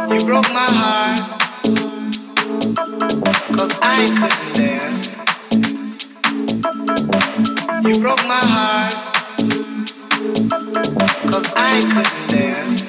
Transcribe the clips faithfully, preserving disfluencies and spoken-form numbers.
You broke my heart, 'cause I couldn't dance. You broke my heart, 'cause I couldn't dance.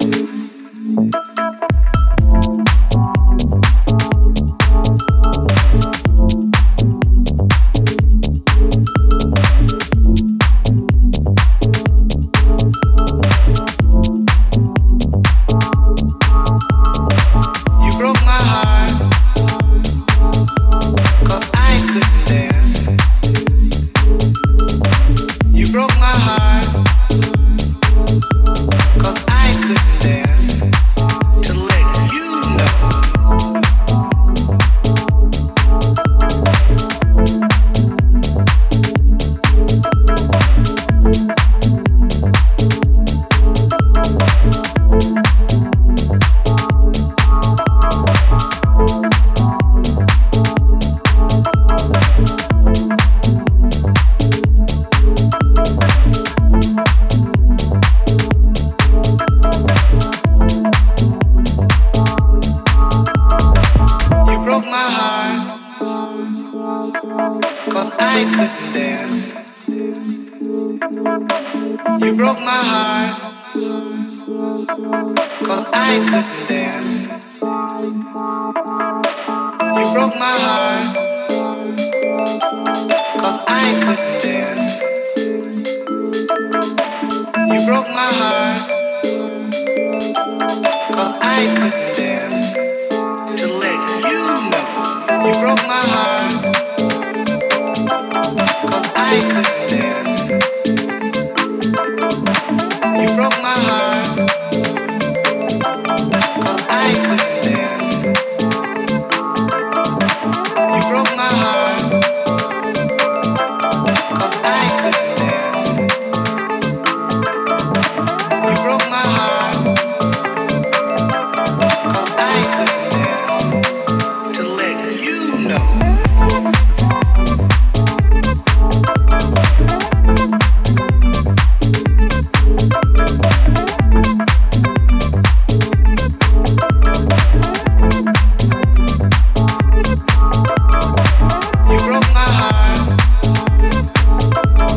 You broke my heart, 'cause I couldn't dance. You broke my heart, 'cause I couldn't dance. You broke my heart, 'cause I couldn't dance. To let you know, you broke my heart, 'cause I couldn't dance. You broke my heart, 'cause I couldn't dance. You broke my heart, 'cause I couldn't dance. You broke my heart, 'cause I couldn't dance. To let you know.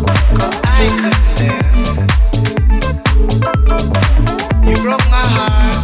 You broke my heart.